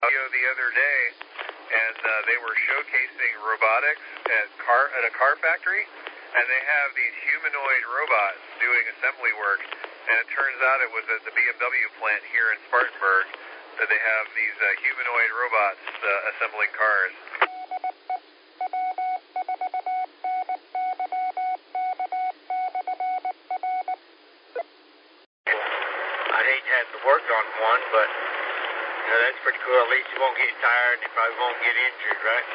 The other day, and they were showcasing robotics at a car factory, and they have these humanoid robots doing assembly work, and it turns out it was at the BMW plant here in Spartanburg that they have these humanoid robots assembling cars. I'd hate to have to work on one, but that's pretty cool. At least you won't get tired and you probably won't get injured, right?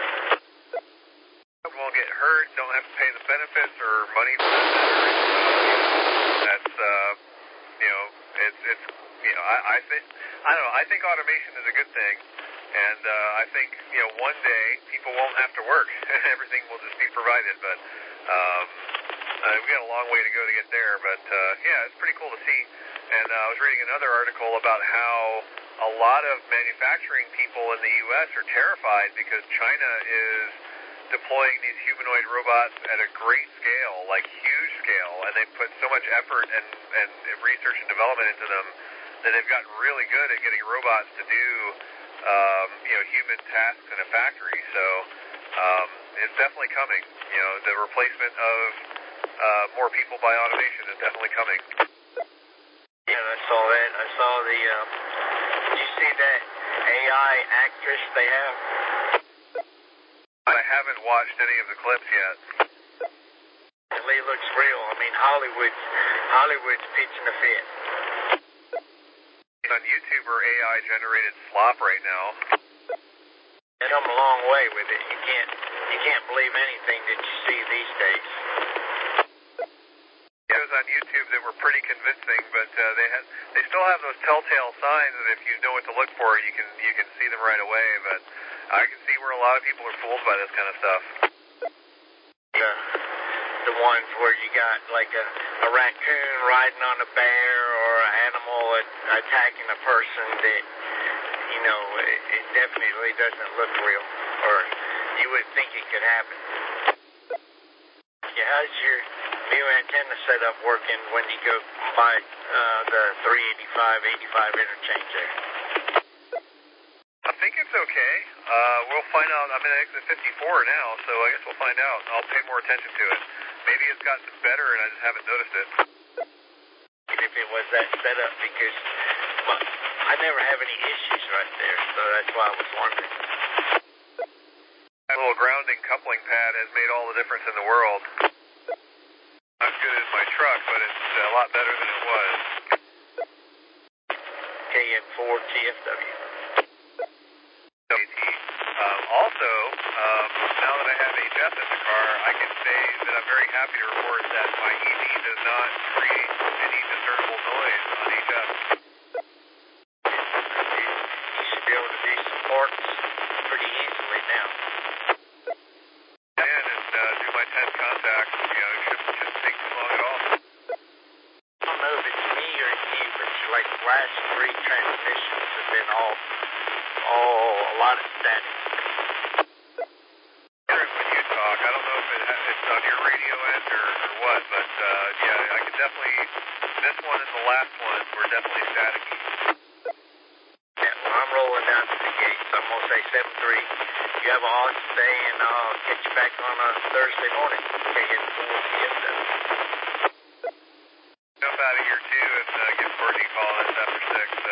Won't get hurt, don't have to pay the benefits or money for that matter. That's, I think automation is a good thing, and I think, one day people won't have to work and everything will just be provided, but we got a long way to go to get there, but it's pretty cool to see. And I was reading another article about how a lot of manufacturing people in the U.S. are terrified because China is deploying these humanoid robots at a great scale, like huge scale, and they put so much effort and research and development into them that they've gotten really good at getting robots to do human tasks in a factory. So it's definitely coming. The replacement of more people by automation is definitely coming. Yeah, I saw that. I saw did you see that AI actress they have? I haven't watched any of the clips yet. It looks real. I mean, Hollywood's pitching a fit. On YouTube or AI generated slop right now. They've come a long way with it. You can't believe anything that you see these days. Videos on YouTube that were pretty convincing, but they still have those telltale signs that if you know what to look for, you can see them right away. But I can see where a lot of people are fooled by this kind of stuff. Yeah, the ones where you got like a raccoon riding on a bear or an animal attacking a person that, it definitely doesn't look real, or you would think it could happen. Yeah, how's your new antenna setup working when you go by the 385 interchange there? I think it's okay. We'll find out. I'm in exit 54 now, so I guess we'll find out. I'll pay more attention to it. Maybe it's gotten better and I just haven't noticed it. If it was that setup, because I never have any issues right there, so that's why I was wondering. That little grounding coupling pad has made all the difference in the world. Not as good as my truck, but it's a lot better than it was. KN4 TFW. Also, now that I have HF in the car, I can say that I'm very happy to report that my EV does not create any discernible noise on HF. You should be able to do some parts pretty easily now. And do my 10 contacts, it shouldn't take too long at all. I don't know if it's me or you, but like the last 3 transmissions have been all a lot of static. When you talk, I don't know if it's on your radio end or what, but I can definitely, this one and the last one were definitely staticky. Yeah, well, I'm rolling down to the gate, so I'm going to say 7-3. You have an awesome day, and I'll catch you back on a Thursday morning. KN4 TFW. Jump out of here, too, and give Courtney a call. That's after 6.